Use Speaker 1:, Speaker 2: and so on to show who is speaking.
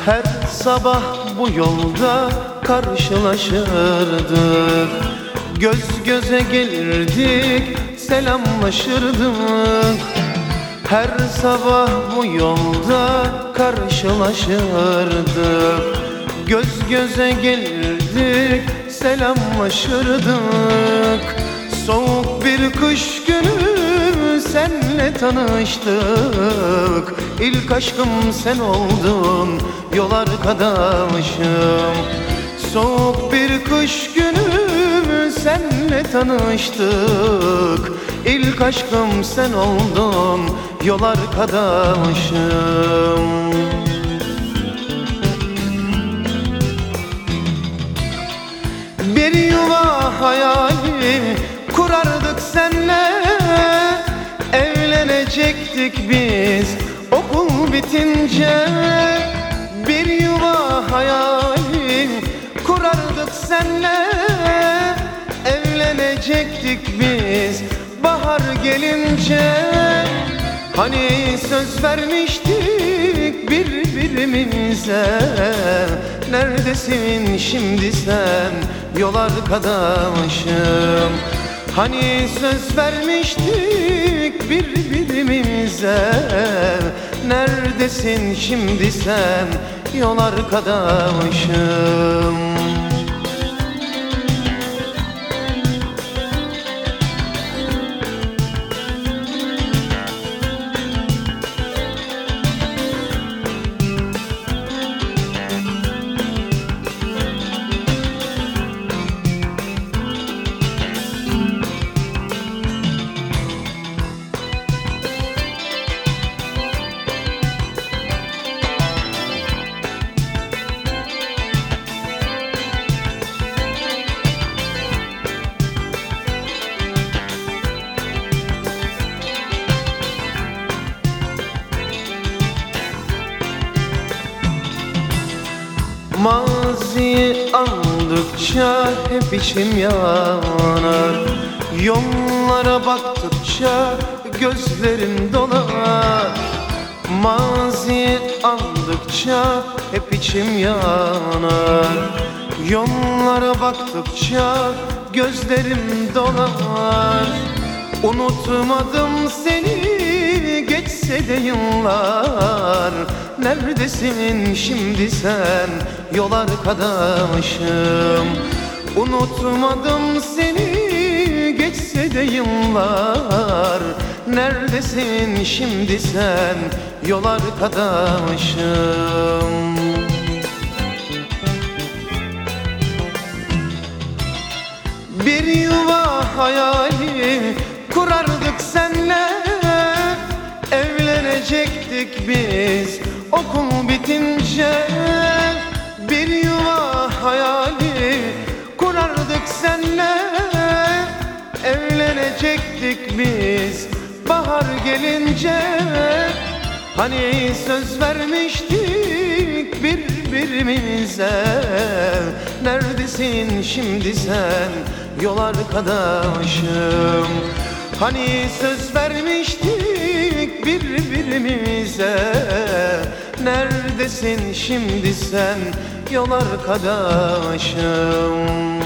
Speaker 1: Her sabah bu yolda karşılaşırdık, göz göze gelirdik, selamlaşırdık. Her sabah bu yolda karşılaşırdık, göz göze gelirdik, selamlaşırdık. Soğuk bir kış günü senle tanıştık, İlk aşkım sen oldun, yol arkadaşım. Soğuk bir kış günü senle tanıştık, İlk aşkım sen oldun, yol arkadaşım. Bir yuva hayali kurardık senle, evlenecektik biz okul bitince. Bir yuva hayali kurardık senle, evlenecektik biz bahar gelince. Hani söz vermiştik birbirimize, neredesin şimdi sen yol arkadaşım? Hani söz vermiştik birbirimize, neredesin şimdi sen yol arkadaşım? Maziyi andıkça hep içim yanar, yollara baktıkça gözlerim dolar. Maziyi andıkça hep içim yanar, yollara baktıkça gözlerim dolar. Unutmadım seni geçse de yıllar, neredesin şimdi sen yol arkadaşım? Unutmadım seni geçse de yıllar, neredesin şimdi sen yol arkadaşım? Bir yuva hayali kurardık senle, evlenecektik biz okul bitince. Bir yuva hayali kurardık senle, evlenecektik biz bahar gelince. Hani söz vermiştik birbirimize, neredesin şimdi sen yol arkadaşım? Hani söz vermiştik birbirimize, neredesin şimdi sen yol arkadaşım?